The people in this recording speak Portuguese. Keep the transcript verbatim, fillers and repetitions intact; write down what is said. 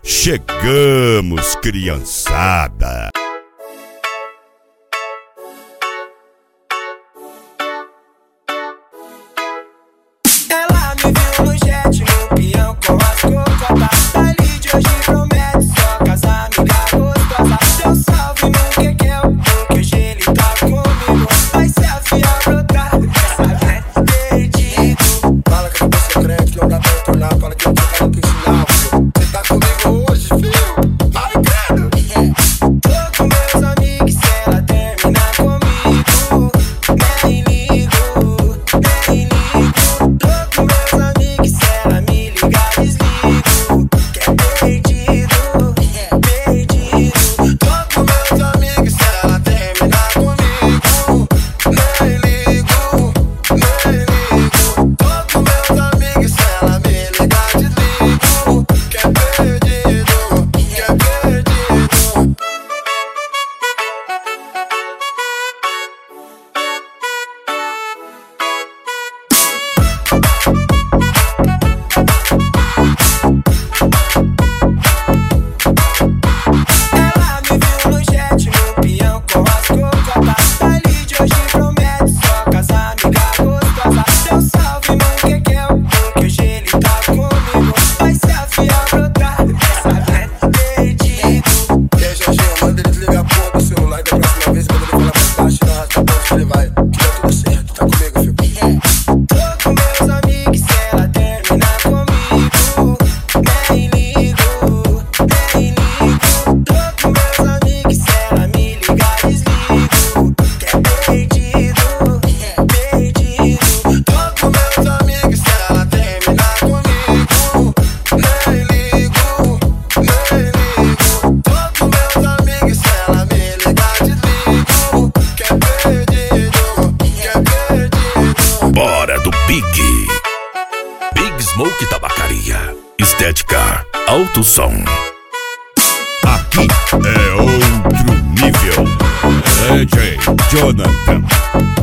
Chegamos, criançada! Ela me viu no jet, no peão com as cocotas. Dali de hoje promete só casar, amiga gostosa. Deu salve no quequel, porque hoje ele tá comigo. Vai se afiar brotar, essa vez perdido. Fala que eu vou ser crente, não dá pra tornar. Fala que eu tô querendo te ensinar. Cê tá comigo hoje, filho? Vai, credo! Tô com meus amigos, se ela terminar comigo, nem ligo, nem ligo. Tô com meus amigos, se ela me ligar, desligo. Que é perdido, perdido. Tô com meus amigos, se ela terminar comigo, nem ligo, nem ligo. Tô com meus amigos, se ela me ligar, desligo. Que é perdido, que é perdido. Ela me viu no jet, no peão com as cocotas. Dali de hoje promete só casar, amiga gostosa. Deu salve no quequel, porque hoje ele tá comigo. Vai se afiar brotar, essa vez perdido. E aí, Jorginho, manda ele desligar a porra do celular. E da próxima vez, quando ele falar mais baixo, não arrasta a ponte que ele vai. Que dá tudo certo, tá comigo, filho? Tô com meus amigos, se ela terminar comigo, nem ligo, nem ligo. Tô com meus amigos, se ela me ligar, desligo. Que é perdido, perdido. Tô com meus amigos, se ela terminar comigo, nem ligo, nem ligo. Tô com meus amigos, se ela me ligar, desligo. Que é perdido, que é perdido. Bora do Big! Big Smoke Tabacaria. Estética alto som. Aqui é outro nível. D J Jonathan.